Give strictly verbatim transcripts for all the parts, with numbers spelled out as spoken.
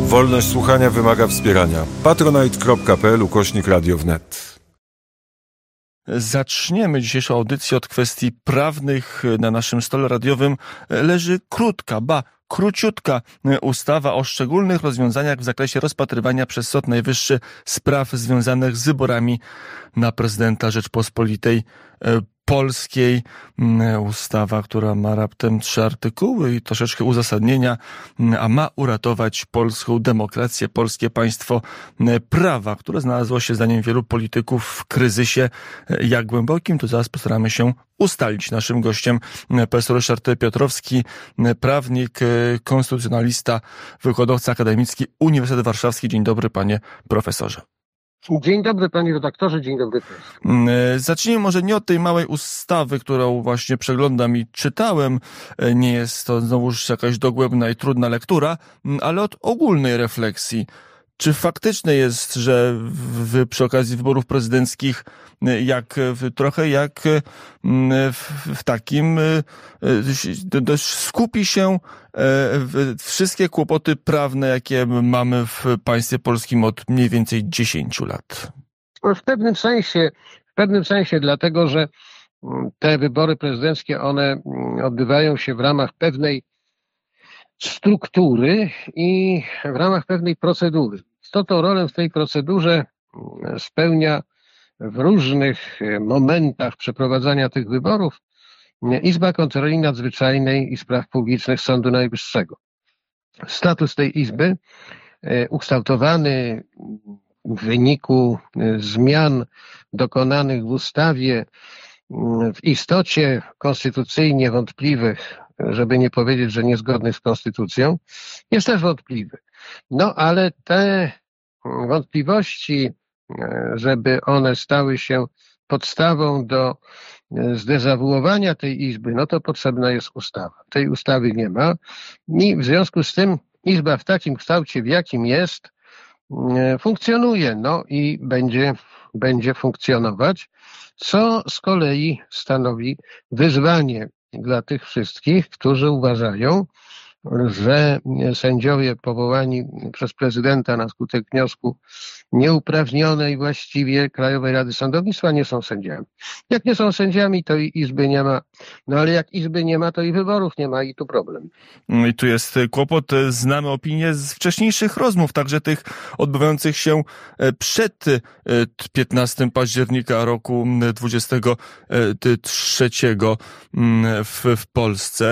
Wolność słuchania wymaga wspierania. patronite.pl ukośnik radio wnet. Zaczniemy dzisiejszą audycję od kwestii prawnych. Na naszym stole radiowym leży krótka, ba, króciutka ustawa o szczególnych rozwiązaniach w zakresie rozpatrywania przez Sąd Najwyższy spraw związanych z wyborami na prezydenta Rzeczpospolitej Polskiej. Ustawa, która ma raptem trzy artykuły i troszeczkę uzasadnienia, a ma uratować polską demokrację, polskie państwo prawa, które znalazło się zdaniem wielu polityków w kryzysie. Jak głębokim, to zaraz postaramy się ustalić. Naszym gościem profesor Ryszard Piotrowski, prawnik, konstytucjonalista, wykładowca akademicki, Uniwersytet Warszawski. Dzień dobry, panie profesorze. Dzień dobry, panie redaktorze, dzień dobry. Zacznijmy może nie od tej małej ustawy, którą właśnie przeglądam i czytałem. Nie jest to znowuż jakaś dogłębna i trudna lektura, ale od ogólnej refleksji. Czy faktyczne jest, że w, przy okazji wyborów prezydenckich, jak trochę jak w, w takim dość skupi się wszystkie kłopoty prawne, jakie mamy w państwie polskim od mniej więcej dziesięciu lat? W pewnym sensie, w pewnym sensie dlatego, że te wybory prezydenckie, one odbywają się w ramach pewnej struktury i w ramach pewnej procedury. Istotną rolę w tej procedurze spełnia w różnych momentach przeprowadzania tych wyborów Izba Kontroli Nadzwyczajnej i Spraw Publicznych Sądu Najwyższego. Status tej izby, ukształtowany w wyniku zmian dokonanych w ustawie, w istocie konstytucyjnie wątpliwych, żeby nie powiedzieć, że niezgodnych z konstytucją, jest też wątpliwy. No ale te wątpliwości, żeby one stały się podstawą do zdezawuowania tej izby, no to potrzebna jest ustawa. Tej ustawy nie ma i w związku z tym izba w takim kształcie, w jakim jest, funkcjonuje, no i będzie, będzie funkcjonować, co z kolei stanowi wyzwanie dla tych wszystkich, którzy uważają, że sędziowie powołani przez prezydenta na skutek wniosku nieuprawnionej właściwie Krajowej Rady Sądownictwa nie są sędziami. Jak nie są sędziami, to i izby nie ma. No ale jak izby nie ma, to i wyborów nie ma i tu problem. No i tu jest kłopot. Znamy opinię z wcześniejszych rozmów, także tych odbywających się przed piętnastego października roku dwudziestego trzeciego w, w Polsce.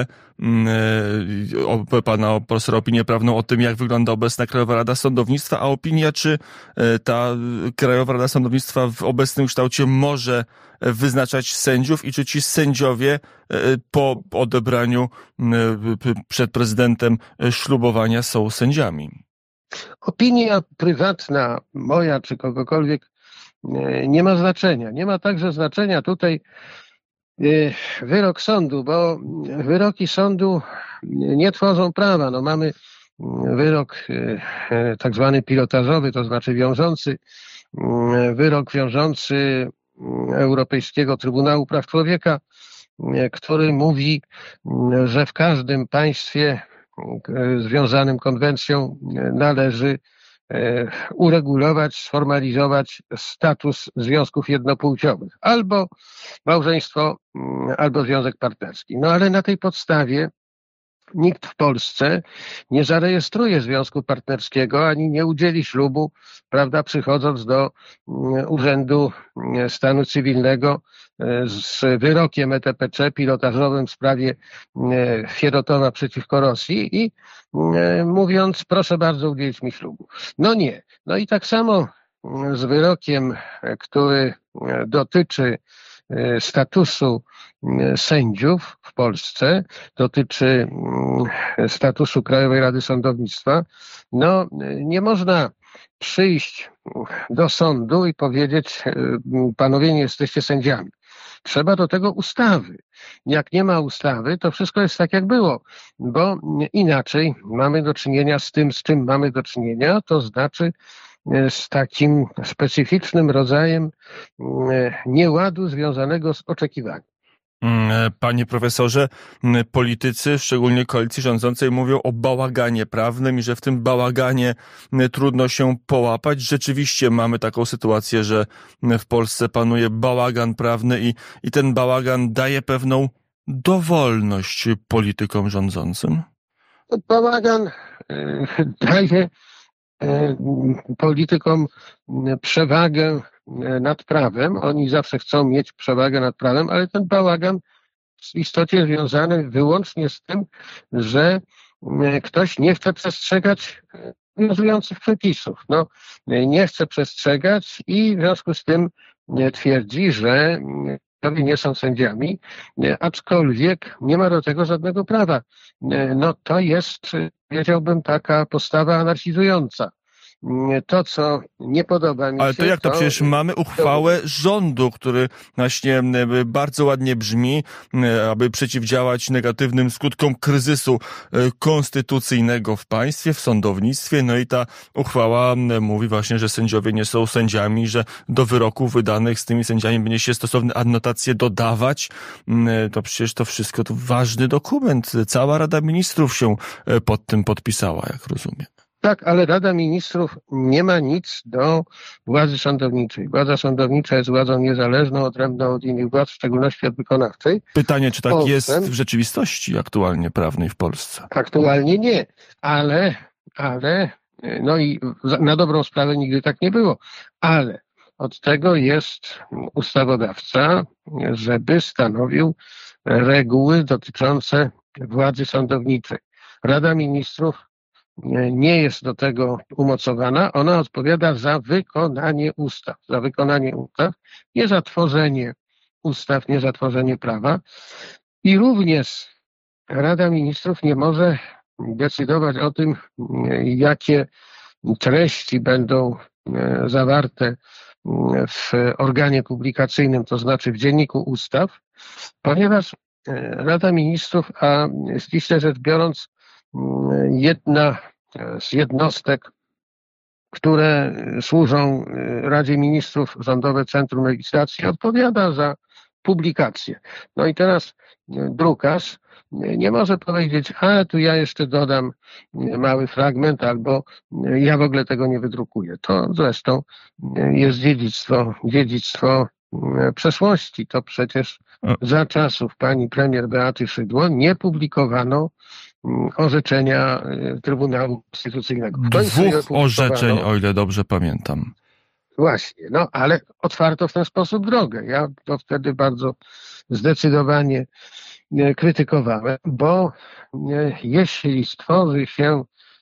Pana profesora opinię prawną o tym, jak wygląda obecna Krajowa Rada Sądownictwa, a opinia, czy ta Krajowa Rada Sądownictwa w obecnym kształcie może wyznaczać sędziów i czy ci sędziowie po odebraniu przed prezydentem ślubowania są sędziami. Opinia prywatna moja czy kogokolwiek nie ma znaczenia. Nie ma także znaczenia tutaj wyrok sądu, bo wyroki sądu nie tworzą prawa. No mamy wyrok tak zwany pilotażowy, to znaczy wiążący, wyrok wiążący Europejskiego Trybunału Praw Człowieka, który mówi, że w każdym państwie związanym konwencją należy uregulować, sformalizować status związków jednopłciowych. Albo małżeństwo, albo związek partnerski. No ale na tej podstawie nikt w Polsce nie zarejestruje związku partnerskiego, ani nie udzieli ślubu, prawda, przychodząc do Urzędu Stanu Cywilnego z wyrokiem E T P C pilotażowym w sprawie Fierotowa przeciwko Rosji i mówiąc, proszę bardzo, udzielić mi ślubu. No nie. No i tak samo z wyrokiem, który dotyczy statusu sędziów w Polsce, dotyczy statusu Krajowej Rady Sądownictwa, no nie można przyjść do sądu i powiedzieć, panowie nie jesteście sędziami. Trzeba do tego ustawy. Jak nie ma ustawy, to wszystko jest tak, jak było, bo inaczej mamy do czynienia z tym, z czym mamy do czynienia, to znaczy z takim specyficznym rodzajem nieładu związanego z oczekiwaniem. Panie profesorze, politycy, szczególnie koalicji rządzącej, mówią o bałaganie prawnym i że w tym bałaganie trudno się połapać. Rzeczywiście mamy taką sytuację, że w Polsce panuje bałagan prawny i, i ten bałagan daje pewną dowolność politykom rządzącym. Bałagan daje politykom przewagę nad prawem. Oni zawsze chcą mieć przewagę nad prawem, ale ten bałagan w istocie związany wyłącznie z tym, że ktoś nie chce przestrzegać obowiązujących przepisów. No, nie chce przestrzegać i w związku z tym twierdzi, że sędziowie nie są sędziami, aczkolwiek nie ma do tego żadnego prawa. No to jest, powiedziałbym, taka postawa anarchizująca. To, co nie podoba mi się... Ale to jak to? to przecież mamy uchwałę to... rządu, który właśnie bardzo ładnie brzmi, aby przeciwdziałać negatywnym skutkom kryzysu konstytucyjnego w państwie, w sądownictwie. No i ta uchwała mówi właśnie, że sędziowie nie są sędziami, że do wyroków wydanych z tymi sędziami będzie się stosowne adnotacje dodawać. To przecież to wszystko to ważny dokument. Cała Rada Ministrów się pod tym podpisała, jak rozumiem. Tak, ale Rada Ministrów nie ma nic do władzy sądowniczej. Władza sądownicza jest władzą niezależną, odrębną od innych władz, w szczególności od wykonawczej. Pytanie, czy tak Polsce, jest w rzeczywistości aktualnie prawnej w Polsce? Aktualnie nie, ale, ale, no i na dobrą sprawę nigdy tak nie było, ale od tego jest ustawodawca, żeby stanowił reguły dotyczące władzy sądowniczej. Rada Ministrów nie jest do tego umocowana, ona odpowiada za wykonanie ustaw, za wykonanie ustaw, nie za tworzenie ustaw, nie za tworzenie prawa. I również Rada Ministrów nie może decydować o tym, jakie treści będą zawarte w organie publikacyjnym, to znaczy w Dzienniku Ustaw, ponieważ Rada Ministrów, a ściśle rzecz biorąc, jedna z jednostek, które służą Radzie Ministrów, Rządowe Centrum Legislacji, odpowiada za publikację. No i teraz drukarz nie może powiedzieć, a tu ja jeszcze dodam mały fragment, albo ja w ogóle tego nie wydrukuję. To zresztą jest dziedzictwo, dziedzictwo przeszłości. To przecież za czasów pani premier Beaty Szydło nie publikowano orzeczenia Trybunału Konstytucyjnego. Dwóch orzeczeń, o ile dobrze pamiętam. Właśnie, no ale otwarto w ten sposób drogę. Ja to wtedy bardzo zdecydowanie krytykowałem, bo jeśli stworzy się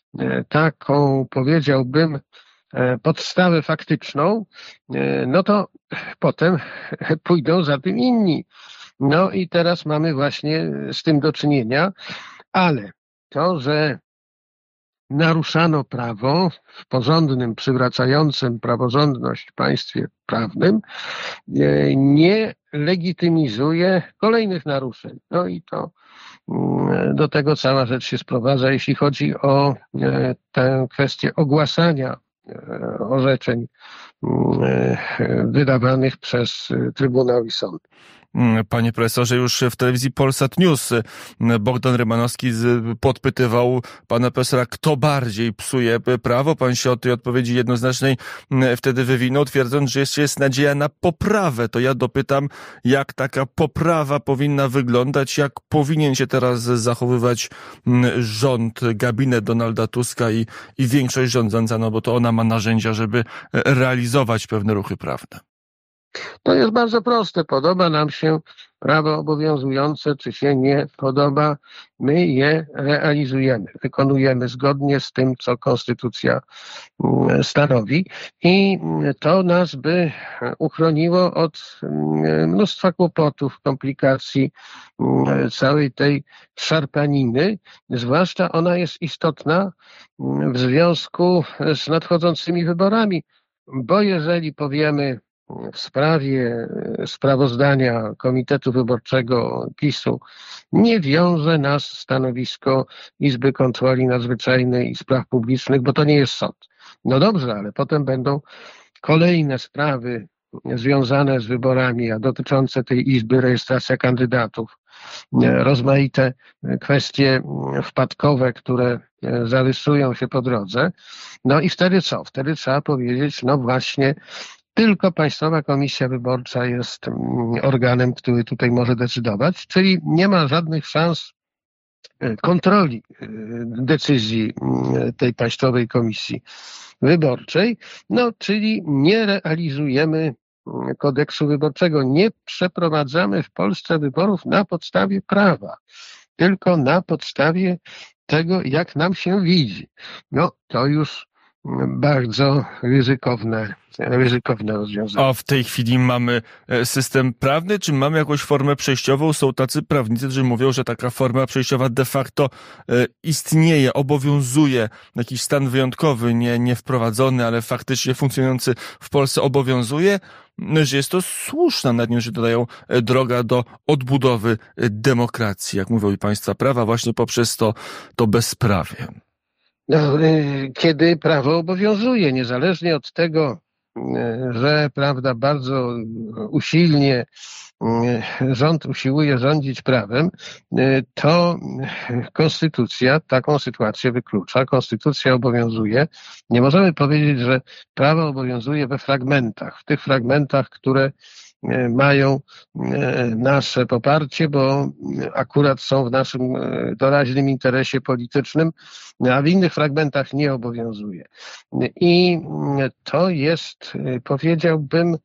taką, powiedziałbym, podstawę faktyczną, no to potem pójdą za tym inni. No i teraz mamy właśnie z tym do czynienia, ale to, że naruszano prawo w porządnym, przywracającym praworządność państwie prawnym, nie legitymizuje kolejnych naruszeń. No i to do tego cała rzecz się sprowadza, jeśli chodzi o tę kwestię ogłaszania orzeczeń wydawanych przez Trybunał i Sąd. Panie profesorze, już w telewizji Polsat News Bogdan Rymanowski podpytywał pana profesora, kto bardziej psuje prawo. Pan się od tej odpowiedzi jednoznacznej wtedy wywinął, twierdząc, że jeszcze jest nadzieja na poprawę. To ja dopytam, jak taka poprawa powinna wyglądać, jak powinien się teraz zachowywać rząd, gabinet Donalda Tuska i, i większość rządząca, no bo to ona ma narzędzia, żeby realizować pewne ruchy prawne. To jest bardzo proste. Podoba nam się prawo obowiązujące, czy się nie podoba. My je realizujemy, wykonujemy zgodnie z tym, co Konstytucja stanowi. I to nas by uchroniło od mnóstwa kłopotów, komplikacji, całej tej szarpaniny. Zwłaszcza ona jest istotna w związku z nadchodzącymi wyborami, bo jeżeli powiemy, w sprawie sprawozdania Komitetu Wyborczego PiSu nie wiąże nas stanowisko Izby Kontroli Nadzwyczajnej i Spraw Publicznych, bo to nie jest sąd. No dobrze, ale potem będą kolejne sprawy związane z wyborami, a dotyczące tej Izby, rejestracja kandydatów, rozmaite kwestie wpadkowe, które zarysują się po drodze. No i wtedy co? Wtedy trzeba powiedzieć, no właśnie, tylko Państwowa Komisja Wyborcza jest organem, który tutaj może decydować, czyli nie ma żadnych szans kontroli decyzji tej Państwowej Komisji Wyborczej, no czyli nie realizujemy kodeksu wyborczego, nie przeprowadzamy w Polsce wyborów na podstawie prawa, tylko na podstawie tego, jak nam się widzi. No to już bardzo ryzykowne, ryzykowne rozwiązanie. A w tej chwili mamy system prawny, czy mamy jakąś formę przejściową? Są tacy prawnicy, którzy mówią, że taka forma przejściowa de facto istnieje, obowiązuje. Jakiś stan wyjątkowy, nie, nie wprowadzony, ale faktycznie funkcjonujący w Polsce obowiązuje, że jest to słuszna, nad nią się dodają, droga do odbudowy demokracji, jak mówią i państwa prawa, właśnie poprzez to, to bezprawie. No, kiedy prawo obowiązuje, niezależnie od tego, że prawda, bardzo usilnie rząd usiłuje rządzić prawem, to konstytucja taką sytuację wyklucza. Konstytucja obowiązuje. Nie możemy powiedzieć, że prawo obowiązuje we fragmentach, w tych fragmentach, które mają nasze poparcie, bo akurat są w naszym doraźnym interesie politycznym, a w innych fragmentach nie obowiązuje. I to jest, powiedziałbym,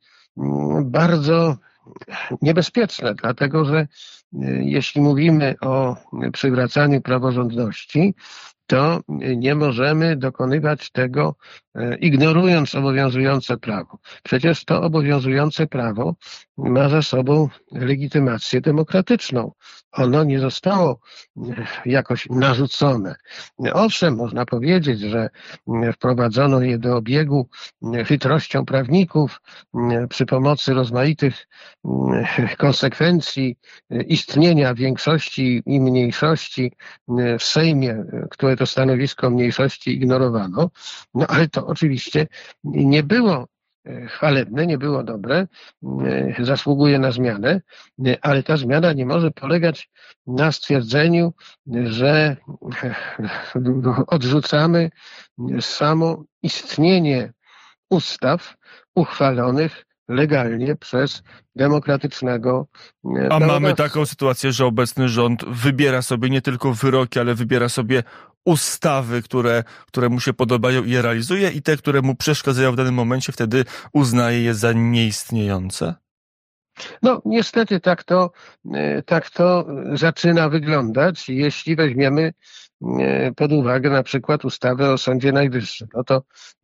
bardzo niebezpieczne, dlatego że jeśli mówimy o przywracaniu praworządności, to nie możemy dokonywać tego, ignorując obowiązujące prawo. Przecież to obowiązujące prawo ma za sobą legitymację demokratyczną. Ono nie zostało jakoś narzucone. Owszem, można powiedzieć, że wprowadzono je do obiegu chytrością prawników przy pomocy rozmaitych konsekwencji istnienia większości i mniejszości w Sejmie, które to stanowisko mniejszości ignorowano. No ale to oczywiście nie było chwalebne, nie było dobre, zasługuje na zmianę, ale ta zmiana nie może polegać na stwierdzeniu, że odrzucamy samo istnienie ustaw uchwalonych legalnie przez demokratycznego A mamy taką sytuację, że obecny rząd wybiera sobie nie tylko wyroki, ale wybiera sobie ustawy, które, które mu się podobają i je realizuje, i te, które mu przeszkadzają w danym momencie, wtedy uznaje je za nieistniejące? No niestety tak to, tak to zaczyna wyglądać, jeśli weźmiemy pod uwagę na przykład ustawę o Sądzie Najwyższym. No to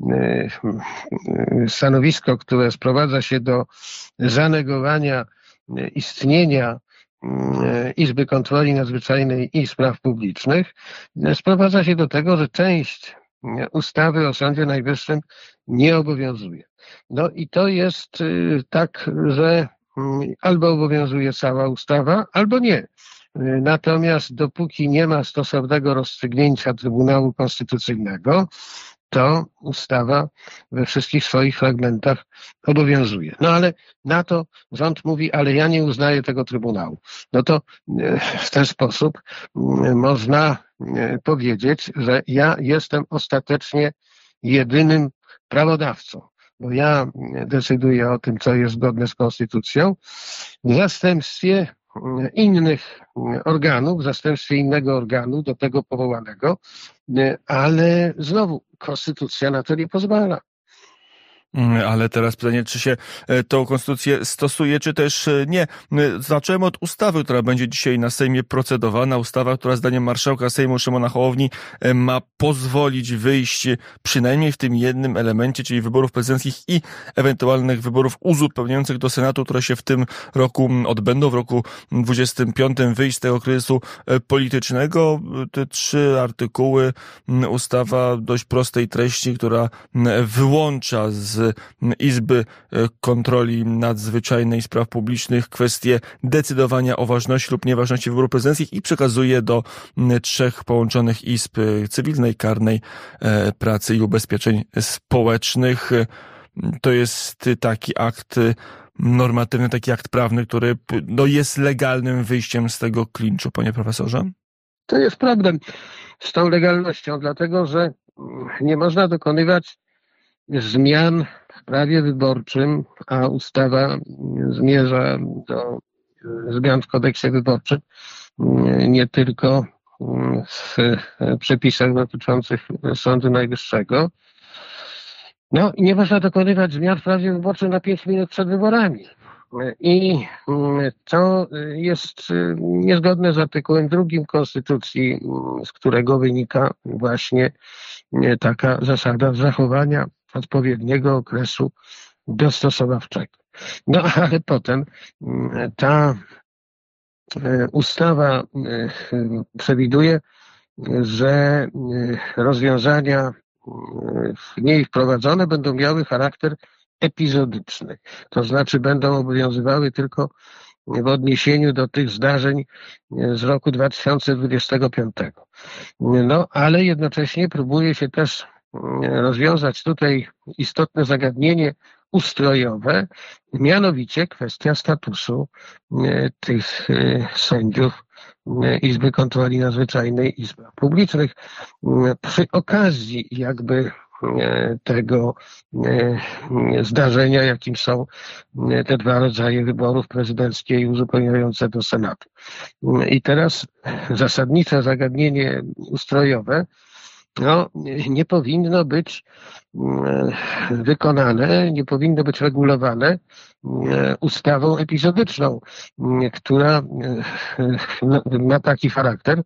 stanowisko, które sprowadza się do zanegowania istnienia Izby Kontroli Nadzwyczajnej i Spraw Publicznych, sprowadza się do tego, że część ustawy o Sądzie Najwyższym nie obowiązuje. No i to jest tak, że albo obowiązuje cała ustawa, albo nie. Natomiast dopóki nie ma stosownego rozstrzygnięcia Trybunału Konstytucyjnego, to ustawa we wszystkich swoich fragmentach obowiązuje. No ale na to rząd mówi, ale ja nie uznaję tego Trybunału. No to w ten sposób można powiedzieć, że ja jestem ostatecznie jedynym prawodawcą, bo ja decyduję o tym, co jest zgodne z konstytucją, w zastępstwie innych organów, w zastępstwie innego organu do tego powołanego, ale znowu konstytucja na to nie pozwala. Ale teraz pytanie, czy się tą konstytucję stosuje, czy też nie. Zacząłem od ustawy, która będzie dzisiaj na Sejmie procedowana. Ustawa, która zdaniem marszałka Sejmu Szymona Hołowni ma pozwolić wyjść przynajmniej w tym jednym elemencie, czyli wyborów prezydenckich i ewentualnych wyborów uzupełniających do Senatu, które się w tym roku odbędą, w roku dwudziestym piątym, wyjść z tego kryzysu politycznego. Te trzy artykuły, ustawa dość prostej treści, która wyłącza z Izby Kontroli Nadzwyczajnej i Spraw Publicznych kwestie decydowania o ważności lub nieważności wyborów prezydenckich i przekazuje do trzech połączonych izb cywilnej, karnej, pracy i ubezpieczeń społecznych. to jest taki akt normatywny, taki akt prawny, który no, jest legalnym wyjściem z tego klinczu, panie profesorze? To jest problem z tą legalnością, dlatego że nie można dokonywać zmian w prawie wyborczym, a ustawa zmierza do zmian w kodeksie wyborczym, nie tylko w przepisach dotyczących Sądu Najwyższego. No i nie można dokonywać zmian w prawie wyborczym na pięć minut przed wyborami. I to jest niezgodne z artykułem drugim Konstytucji, z którego wynika właśnie taka zasada zachowania odpowiedniego okresu dostosowawczego. No ale potem ta ustawa przewiduje, że rozwiązania w niej wprowadzone będą miały charakter epizodyczny. To znaczy będą obowiązywały tylko w odniesieniu do tych zdarzeń z roku dwa tysiące dwudziestego piątego. No ale jednocześnie próbuje się też rozwiązać tutaj istotne zagadnienie ustrojowe, mianowicie kwestia statusu tych sędziów Izby Kontroli Nadzwyczajnej i Spraw Publicznych przy okazji jakby tego zdarzenia, jakim są te dwa rodzaje wyborów, prezydenckie i uzupełniające do Senatu. I teraz zasadnicze zagadnienie ustrojowe no, nie powinno być wykonane, nie powinno być regulowane ustawą epizodyczną, która ma taki charakter,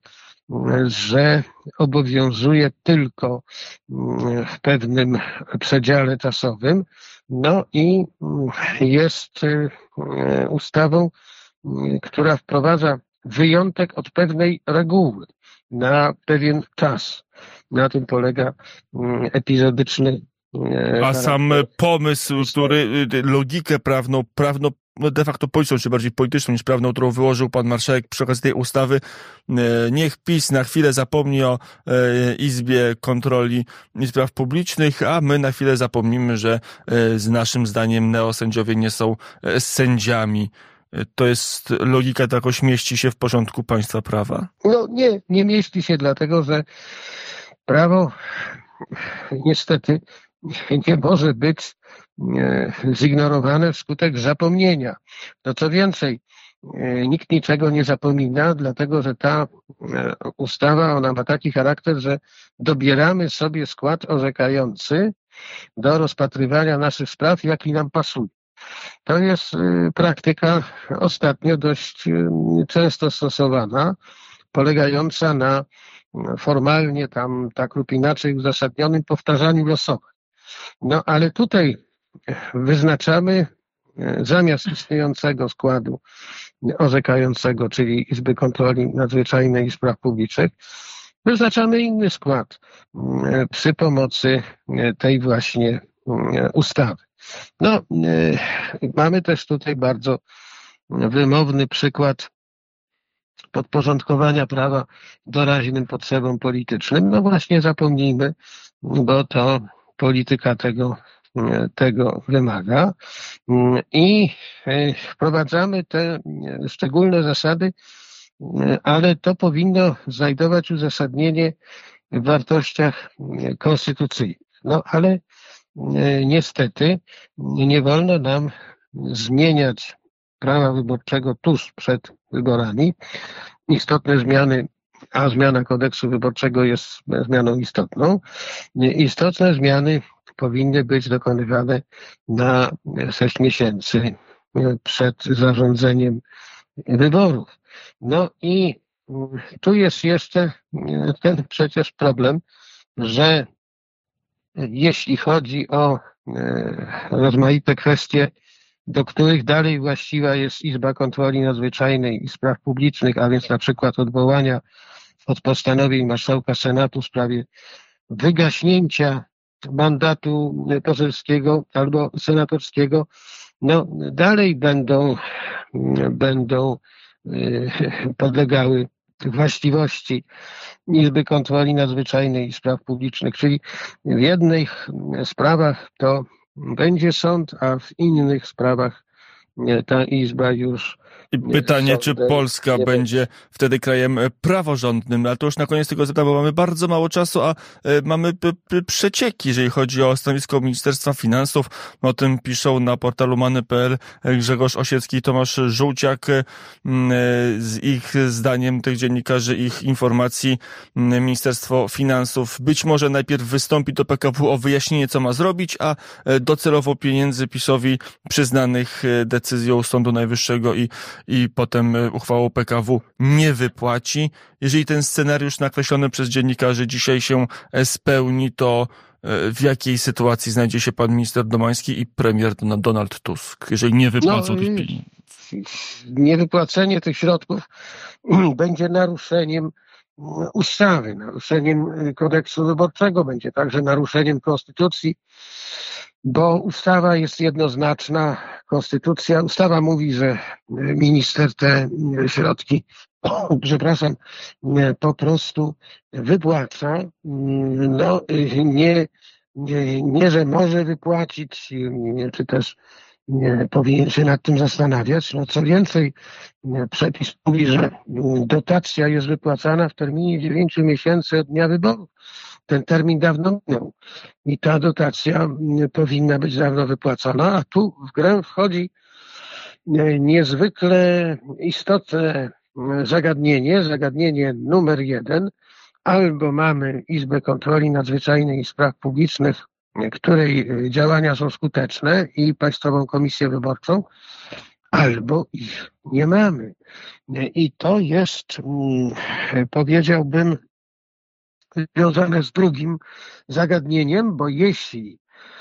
że obowiązuje tylko w pewnym przedziale czasowym, no i jest ustawą, która wprowadza wyjątek od pewnej reguły na pewien czas. Na tym polega epizodyczny. A sam pomysł, który logikę prawną, prawno, no de facto polityczną, czy bardziej polityczną niż prawną, którą wyłożył pan marszałek przy okazji tej ustawy, niech PiS na chwilę zapomni o Izbie Kontroli i Spraw Publicznych, a my na chwilę zapomnimy, że z naszym zdaniem neosędziowie nie są sędziami. To jest logika, ta jakoś mieści się w porządku państwa prawa? No nie, nie mieści się, dlatego że prawo niestety nie może być zignorowane wskutek zapomnienia. No co więcej, nikt niczego nie zapomina, dlatego że ta ustawa, ona ma taki charakter, że dobieramy sobie skład orzekający do rozpatrywania naszych spraw, jaki nam pasuje. To jest praktyka ostatnio dość często stosowana, polegająca na formalnie tam tak lub inaczej uzasadnionym powtarzaniu losowym. No ale tutaj wyznaczamy zamiast istniejącego składu orzekającego, czyli Izby Kontroli Nadzwyczajnej i Spraw Publicznych, wyznaczamy inny skład przy pomocy tej właśnie ustawy. No, mamy też tutaj bardzo wymowny przykład podporządkowania prawa doraźnym potrzebom politycznym. No właśnie zapomnijmy, bo to polityka tego, tego wymaga. I wprowadzamy te szczególne zasady, ale to powinno znajdować uzasadnienie w wartościach konstytucyjnych. No ale niestety nie wolno nam zmieniać prawa wyborczego tuż przed wyborami. Istotne zmiany, a zmiana kodeksu wyborczego jest zmianą istotną, istotne zmiany powinny być dokonywane na sześć miesięcy przed zarządzeniem wyborów. No i tu jest jeszcze ten przecież problem, że jeśli chodzi o rozmaite kwestie, do których dalej właściwa jest Izba Kontroli Nadzwyczajnej i Spraw Publicznych, a więc na przykład odwołania od postanowień marszałka Senatu w sprawie wygaśnięcia mandatu poselskiego albo senatorskiego, no dalej będą, będą podlegały właściwości Izby Kontroli Nadzwyczajnej i Spraw Publicznych, czyli w jednych sprawach to będzie sąd, a w innych sprawach ta Izba już... I pytanie, czy Polska będzie wtedy krajem praworządnym. Ale to już na koniec tego zapytam, bo mamy bardzo mało czasu, a mamy p- p- przecieki, jeżeli chodzi o stanowisko Ministerstwa Finansów. O tym piszą na portalu many kropka pe el Grzegorz Osiecki i Tomasz Żółciak. Z ich zdaniem, tych dziennikarzy, ich informacji, Ministerstwo Finansów być może najpierw wystąpi do P K W o wyjaśnienie, co ma zrobić, a docelowo pieniędzy PiS-owi przyznanych decyzją Sądu Najwyższego i i potem uchwałą P K W nie wypłaci. Jeżeli ten scenariusz nakreślony przez dziennikarzy dzisiaj się spełni, to w jakiej sytuacji znajdzie się pan minister Domański i premier Donald Tusk, jeżeli nie wypłacą no, tych pieniędzy? Niewypłacenie tych środków będzie naruszeniem ustawy, naruszeniem kodeksu wyborczego, będzie także naruszeniem konstytucji, bo ustawa jest jednoznaczna. Konstytucja, ustawa mówi, że minister te środki, przepraszam, po prostu wypłaca. No, nie, nie, nie, że może wypłacić, czy też nie powinien się nad tym zastanawiać. No, co więcej, przepis mówi, że dotacja jest wypłacana w terminie dziewięciu miesięcy od dnia wyborów. Ten termin dawno minął i ta dotacja powinna być dawno wypłacona, a tu w grę wchodzi niezwykle istotne zagadnienie, zagadnienie numer jeden. Albo mamy Izbę Kontroli Nadzwyczajnej i Spraw Publicznych, której działania są skuteczne, i Państwową Komisję Wyborczą, albo ich nie mamy. I to jest, powiedziałbym, związane z drugim zagadnieniem, bo jeśli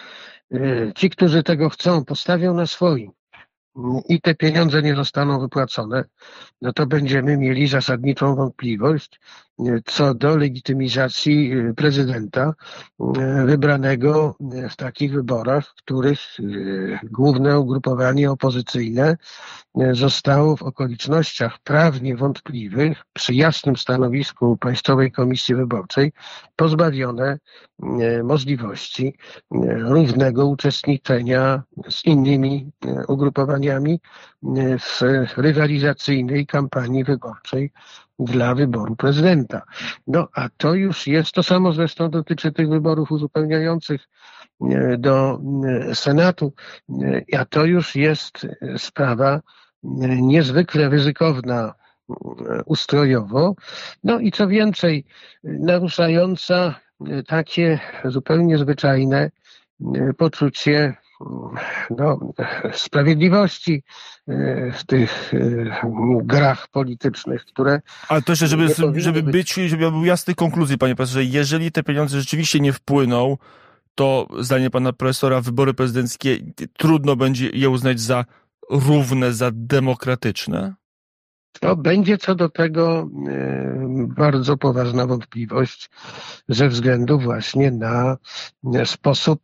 ci, którzy tego chcą, postawią na swoim i te pieniądze nie zostaną wypłacone, no to będziemy mieli zasadniczą wątpliwość co do legitymizacji prezydenta wybranego w takich wyborach, w których główne ugrupowanie opozycyjne zostało w okolicznościach prawnie wątpliwych, przy jasnym stanowisku Państwowej Komisji Wyborczej, pozbawione możliwości równego uczestniczenia z innymi ugrupowaniami w rywalizacyjnej kampanii wyborczej dla wyboru prezydenta. No a to już jest, to samo zresztą dotyczy tych wyborów uzupełniających do Senatu, a to już jest sprawa niezwykle ryzykowna ustrojowo, no i co więcej, naruszająca takie zupełnie zwyczajne poczucie no, sprawiedliwości w tych grach politycznych, które... Ale to jeszcze, żeby, żeby być, żeby był jasny konkluzji, panie profesorze, jeżeli te pieniądze rzeczywiście nie wpłyną, to zdaniem pana profesora wybory prezydenckie trudno będzie je uznać za równe, za demokratyczne? To będzie co do tego bardzo poważna wątpliwość ze względu właśnie na sposób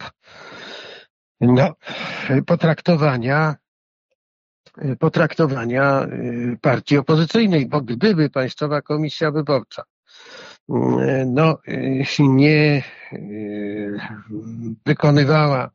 no, potraktowania potraktowania partii opozycyjnej, bo gdyby Państwowa Komisja Wyborcza no, nie wykonywała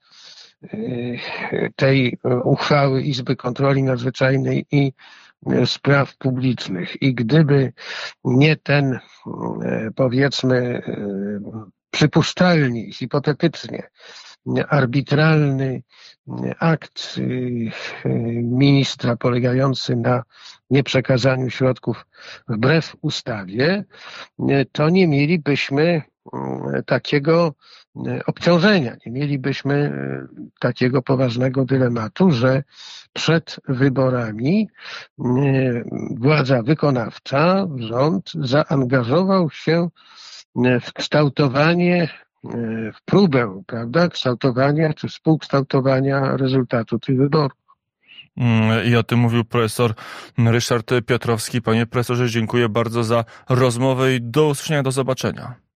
tej uchwały Izby Kontroli Nadzwyczajnej i Spraw Publicznych i gdyby nie ten, powiedzmy, przypuszczalnie, hipotetycznie arbitralny akt ministra polegający na nieprzekazaniu środków wbrew ustawie, to nie mielibyśmy takiego obciążenia, nie mielibyśmy takiego poważnego dylematu, że przed wyborami władza wykonawcza, rząd zaangażował się w kształtowanie, w próbę, prawda, kształtowania czy współkształtowania rezultatu tych wyborów. I o tym mówił profesor Ryszard Piotrowski. Panie profesorze, dziękuję bardzo za rozmowę i do usłyszenia, do zobaczenia.